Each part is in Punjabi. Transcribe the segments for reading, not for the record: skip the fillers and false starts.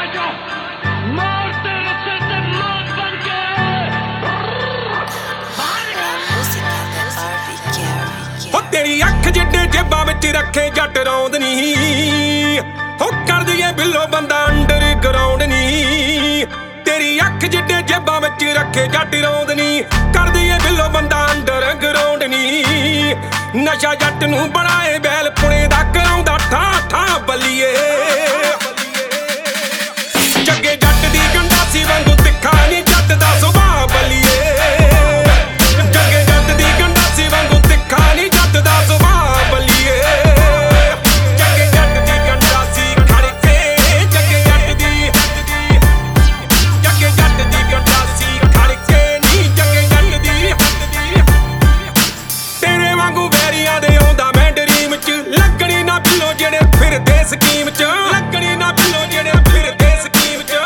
Pedro, morte siete morte ਹੋ ਤੇਰੀ ਅੱਖ ਜਿੱਡੇ ਜੇਬਾਂ ਵਿੱਚ ਰੱਖੇ ਜੱਟ ਰੌਂਦ ਨੀ ਹੋ ਕਰਦੀ ਏ ਬਿੱਲੋ ਬੰਦਾ ਅੰਡਰਗਰਾਉਂਡ ਨੀ ਤੇਰੀ ਅੱਖ ਜਿੱਡੇ ਜੇਬਾਂ ਵਿੱਚ ਰੱਖੇ ਜੱਟ ਰੌਂਦ ਨੀ ਕਰਦੀ ਏ ਬਿੱਲੋ ਬੰਦਾ ਅੰਡਰਗਰਾਉਂਡ ਨੀ ਨਸ਼ਾ ਜੱਟ ਨੂੰ ਬਣਾਏ ਬੈਲ ਪੁਣੇ ਦਾ ਕਰਾਉਂਦਾ ਠਾ ਠਾ ਬੱਲੀਏ ਜੱਗੇ ਜੱਟ ਦੀ ਗੰਡਾਸੀ ਵਾਂਗੂ ਤਿੱਖਾ ਨੀ ਜੱਟ ਦਾ ਸੁਭਾਅ ਬੱਲੀਏ ਜੱਗੇ ਜੱਟ ਦੀ ਗੰਡਾਸੀ ਵਾਂਗੂ ਤਿੱਖਾ ਨੀ ਜੱਟ ਦਾ ਸੁਭਾਅ ਬੱਲੀਏ ਜੱਗੇ ਜੱਟ ਦੀ ਗੰਡਾਸੀ ਖੜ ਕੇ ਜੱਗੇ ਜੱਟ ਦੀ ਗੰਡਾਸੀ ਖੜ ਕੇ ਨੀ ਜੱਗੇ ਜੱਟ ਦੀ ਤੇਰੇ ਵਾਂਗੂ ਵੈਰੀਆਂ ਦੇ ਆਉਂਦਾ ਮੈਂ ਡਰੀਮ ਚ ਲੱਗਣੀ ਨਾ ਬਿੱਲੋ ਜਿਹੜੇ ਫਿਰਦੇ ਸਕੀਮ ਚ ਲੱਗਣੀ ਨਾ ਬਿੱਲੋ ਜਿਹੜੇ ਫਿਰਦੇ ਸਕੀਮ ਚ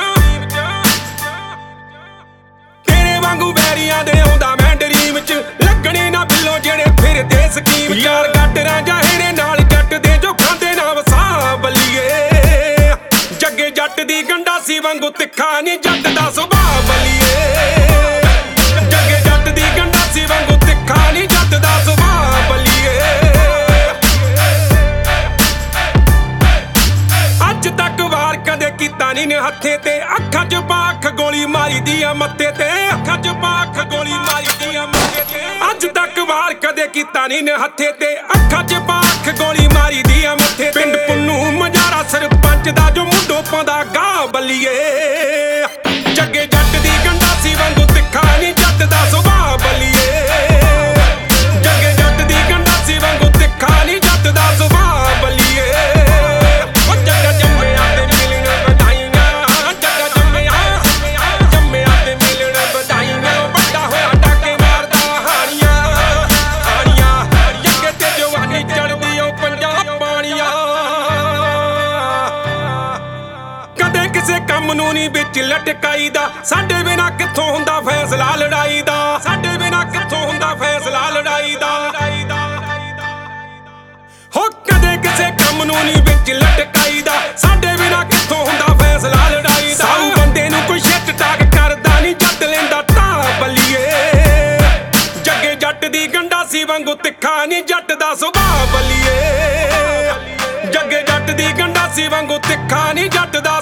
ਤੇਰੇ ਵਾਂਗੂ ਵੈਰੀਆਂ ਦੇ ਆਉਂਦਾ ਮੈਂ ਡਰੀਮ ਚ ਲੱਗਣੀ ਨਾ ਬਿੱਲੋ ਜਿਹੜੇ ਫਿਰਦੇ ਸਕੀਮ ਚ ਯਾਰ ਗੱਟਰਾਂ ਜਾਹੇਰੇ ਨਾਲ ਜੱਟ ਦੇ ਜੋ ਖਾਂਦੇ ਨਾ ਵਸਾ ਬੱਲੀਏ ਜੱਗੇ ਜੱਟ ਦੀ ਗੰਡਾਸੀ ਵਾਂਗੂ ਤਿੱਖਾ ਨੀ ਜੱਟ ਦਾ ਸੁਭਾਅ ਬੱਲੀਏ ਜੱਗੇ ਜੱਟ ਦੀ ਗੰਡਾਸੀ ਵਾਂਗੂ ਤਿੱਖਾ ਨੀ ਜੱਟ ਦਾ ਸੁਭਾਅ ਬੱਲੀਏ ਅੱਜ ਤੱਕ ਵਾਰ ਕਦੇ ਕੀਤਾ ਨੀ ਨੇ ਹੱਥੇ ਤੇ ਅੱਖਾਂ 'ਚ ਪਾਖ ਗੋਲੀ ਮਾਰੀ ਦੀ ਆ ਮੱਥੇ ਤੇ ਅੱਖਾਂ 'ਚ ਪਾਖ ਗੋਲੀ ਮਾਰੀ ਦੀ ਆ ਮੱਥੇ ਤੇ ਅੱਜ ਤੱਕ ਵਾਰ ਕਦੇ ਕੀਤਾ ਨੀ ਨੇ ਹੱਥੇ ਤੇ ਅੱਖਾਂ 'ਚ ਪਾਖ ਗੋਲੀ ਮਾਰੀ ਦੀ ਆ ਮੱਥੇ ਤੇ ਪਿੰਡ ਪੁੰਨੂ ਮਜਾਰਾ ਸਰਪੰਚ ਦਾ ਜੋ ਮੁੰਡੋ ਪਾਉਂਦਾ ਗਾਹ ਬੱਲੀਏ ਜੱਗੇ ਜੱਟ ਦੀ ਗੰਡਾਸੀ ਵਾਂਗੂ ਤਿੱਖਾ ਨੀ ਜੱਟ ਦਾ ਸੁਭਾਅ ਬੱਲੀਏ ਜੱਗੇ ਜੱਟ ਦੀ ਗੰਡਾਸੀ ਵਾਂਗੂ ਤਿੱਖਾ ਨੀ ਜੱਟ ਦਾ ਸੁਭਾਅ ਬੱਲੀਏ ਉਹ ਜੱਗਾ ਜੰਮਿਆ ਤੇ ਮਿਲਣ ਵਧਾਈਆਂ ਜੱਗਾ ਜੰਮਿਆ ਤੇ ਮਿਲਣ ਵਧਾਈਆਂ ਵੱਡਾ ਹੋਇਆ ਡਾਕੇ ਮਾਰਦਾ ਹਾਣੀਆਂ ਜੱਗੇ ਤੇ ਜਵਾਨੀ ਚੜਦੀ ਓ ਪੰਜਾਬ ਪਾਣੀਆਂ ਕਦੇ ਕਿਸੇ ਕੰਮ ਨੂੰ ਨੀ ਵਿੱਚ ਲਟਕਾਈਦਾ ਸਾਡੇ ਬਿਨਾਂ ਕਿੱਥੋਂ ਹੁੰਦਾ ਫੈਸਲਾ ਲੜਾਈ ਦਾ ਸਾਡੇ ਬਿਨਾਂ ਕਿੱਥੋਂ ਹੁੰਦਾ ਫੈਸਲਾ ਲੜਾਈ ਦਾ ਹੋ ਕਦੇ ਕਿਸੇ ਕੰਮ ਨੂੰ ਨੀ ਵਿੱਚ ਲਟਕਾਈਦਾ ਸਾਡੇ ਬਿਨਾਂ ਕਿੱਥੋਂ ਹੁੰਦਾ ਫੈਸਲਾ ਲੜਾਈ ਦਾ ਸਾਊ ਬੰਦੇ ਨੂੰ ਕੋਈ ਛਿੱਟ ਟਾਕ ਕਰਦਾ ਨੀ ਜੱਟ ਲੈਂਦਾ ਢਾਹ ਬੱਲੀਏ ਜੱਗੇ ਜੱਟ ਦੀ ਗੰਡਾਸੀ ਵਾਂਗੂ ਤਿੱਖਾ ਨੀ ਜੱਟ ਦਾ ਸੁਭਾਅ ਬੱਲੀਏ ਜੱਗੇ ਜੱਟ ਦੀ ਗੰਡਾਸੀ ਵਾਂਗੂ ਤਿੱਖਾ ਨੀ ਜੱਟ ਦਾ